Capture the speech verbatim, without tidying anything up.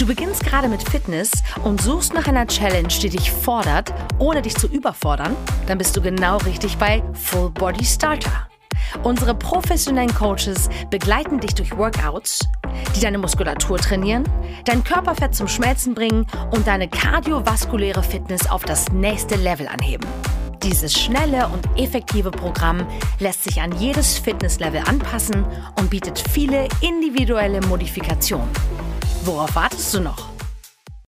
Du beginnst gerade mit Fitness und suchst nach einer Challenge, die dich fordert, ohne dich zu überfordern? Dann bist du genau richtig bei Full Body Starter. Unsere professionellen Coaches begleiten dich durch Workouts, die deine Muskulatur trainieren, dein Körperfett zum Schmelzen bringen und deine kardiovaskuläre Fitness auf das nächste Level anheben. Dieses schnelle und effektive Programm lässt sich an jedes Fitnesslevel anpassen und bietet viele individuelle Modifikationen. Worauf wartest du noch?